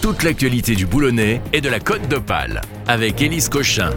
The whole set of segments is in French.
Toute l'actualité du Boulonnais et de la Côte d'Opale avec Élise Cochin.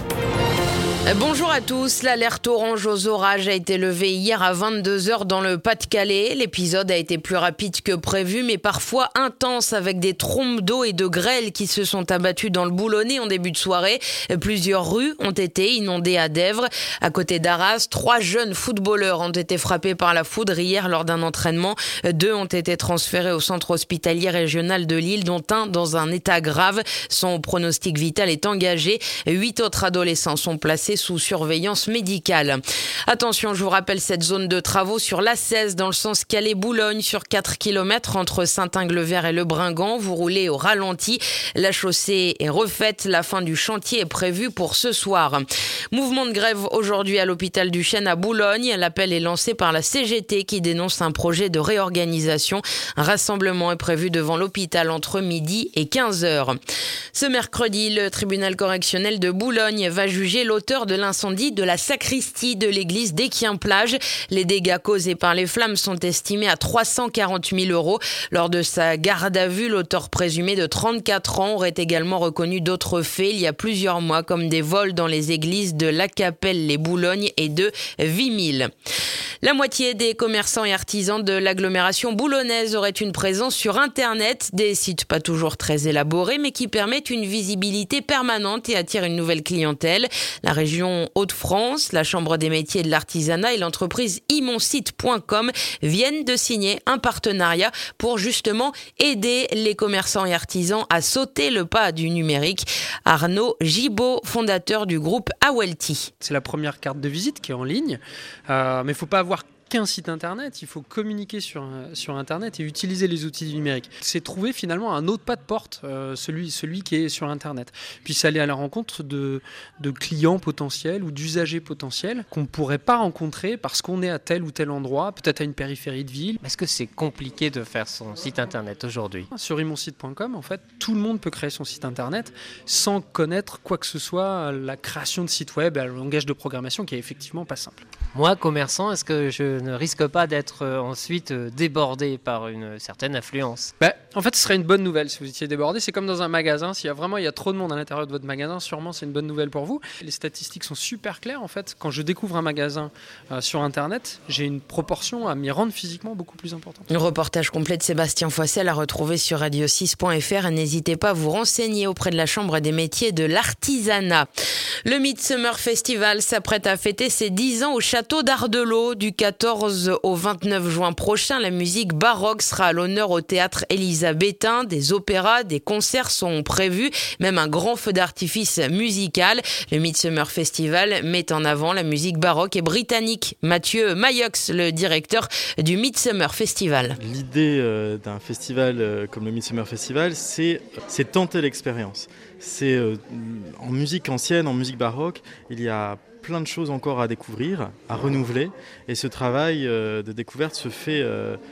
Bonjour à tous, l'alerte orange aux orages a été levée hier à 22h dans le Pas-de-Calais. L'épisode a été plus rapide que prévu mais parfois intense avec des trombes d'eau et de grêle qui se sont abattues dans le Boulonnais en début de soirée. Plusieurs rues ont été inondées à Dèvres. À côté d'Arras, 3 jeunes footballeurs ont été frappés par la foudre hier lors d'un entraînement. 2 ont été transférés au centre hospitalier régional de Lille, dont un dans un état grave. Son pronostic vital est engagé. 8 autres adolescents sont placés sous surveillance médicale. Attention, je vous rappelle cette zone de travaux sur l'A16 dans le sens Calais-Boulogne sur 4 km entre Saint-Ingle-Vert et Le Bringant. Vous roulez au ralenti. La chaussée est refaite. La fin du chantier est prévue pour ce soir. Mouvement de grève aujourd'hui à l'hôpital du Chêne à Boulogne. L'appel est lancé par la CGT qui dénonce un projet de réorganisation. Un rassemblement est prévu devant l'hôpital entre midi et 15h. Ce mercredi, le tribunal correctionnel de Boulogne va juger l'auteur de l'incendie de la sacristie de l'église d'Équien-Plage. Les dégâts causés par les flammes sont estimés à 340 000 €. Lors de sa garde à vue, l'auteur présumé de 34 ans aurait également reconnu d'autres faits il y a plusieurs mois, comme des vols dans les églises de La Capelle-les-Boulognes et de Vimille. La moitié des commerçants et artisans de l'agglomération boulonnaise auraient une présence sur Internet. Des sites pas toujours très élaborés, mais qui permettent une visibilité permanente et attirent une nouvelle clientèle. La région Hauts-de-France, la Chambre des métiers et de l'artisanat et l'entreprise imonsite.com viennent de signer un partenariat pour justement aider les commerçants et artisans à sauter le pas du numérique. Arnaud Gibaud, fondateur du groupe Awelty. C'est la première carte de visite qui est en ligne, mais il ne faut pas avoir qu'un site internet, il faut communiquer sur internet et utiliser les outils du numérique. C'est trouver finalement un autre pas de porte, celui qui est sur internet. Puis c'est aller à la rencontre de clients potentiels ou d'usagers potentiels qu'on ne pourrait pas rencontrer parce qu'on est à tel ou tel endroit, peut-être à une périphérie de ville. Est-ce que c'est compliqué de faire son site internet aujourd'hui ? Sur imonsite.com, en fait, tout le monde peut créer son site internet sans connaître quoi que ce soit la création de site web, un langage de programmation qui est effectivement pas simple. Moi, commerçant, est-ce que je ne risque pas d'être ensuite débordé par une certaine affluence ? En fait, ce serait une bonne nouvelle si vous étiez débordé. C'est comme dans un magasin. S'il y a trop de monde à l'intérieur de votre magasin, sûrement c'est une bonne nouvelle pour vous. Les statistiques sont super claires. En fait, quand je découvre un magasin sur Internet, j'ai une proportion à m'y rendre physiquement beaucoup plus importante. Le reportage complet de Sébastien Foissel à retrouver sur radio6.fr. N'hésitez pas à vous renseigner auprès de la Chambre des métiers de l'artisanat. Le Midsummer Festival s'apprête à fêter ses 10 ans au château d'Ardelot. Du 14 au 29 juin prochain, la musique baroque sera à l'honneur au théâtre élisabétain. Des opéras, des concerts sont prévus, même un grand feu d'artifice musical. Le Midsummer Festival met en avant la musique baroque et britannique. Mathieu Mayox, le directeur du Midsummer Festival. L'idée d'un festival comme le Midsummer Festival, c'est tenter l'expérience. C'est en musique ancienne, en musique baroque, il y a plein de choses encore à découvrir, à renouveler. Et ce travail de découverte se fait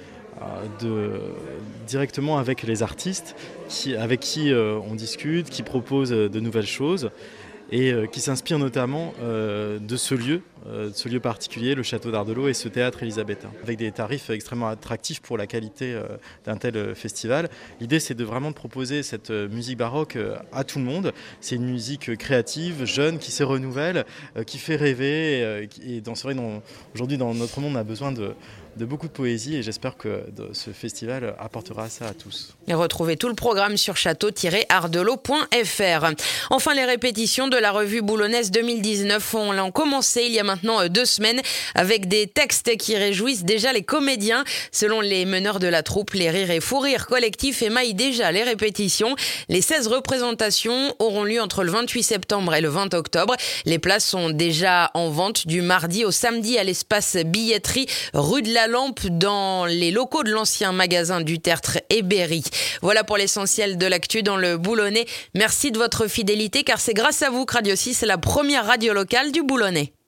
directement avec les artistes avec qui on discute, qui proposent de nouvelles choses et qui s'inspirent notamment de ce lieu particulier, le château d'Ardelot et ce théâtre élisabétain, avec des tarifs extrêmement attractifs pour la qualité d'un tel festival. L'idée, c'est vraiment de proposer cette musique baroque à tout le monde. C'est une musique créative, jeune, qui se renouvelle, qui fait rêver. Et c'est vrai, aujourd'hui, dans notre monde, on a besoin de beaucoup de poésie et j'espère que ce festival apportera ça à tous. Et retrouvez tout le programme sur château-ardelot.fr. Enfin, les répétitions de la revue boulonnaise 2019 ont commencé il y a maintenant 2 semaines avec des textes qui réjouissent déjà les comédiens. Selon les meneurs de la troupe, les rires et fous rires collectifs émaillent déjà les répétitions. Les 16 représentations auront lieu entre le 28 septembre et le 20 octobre. Les places sont déjà en vente du mardi au samedi à l'espace billetterie rue de la Lampe dans les locaux de l'ancien magasin du Tertre et Berry. Voilà pour l'essentiel de l'actu dans le Boulonnais. Merci de votre fidélité car c'est grâce à vous que Radio 6 est la première radio locale du Boulonnais.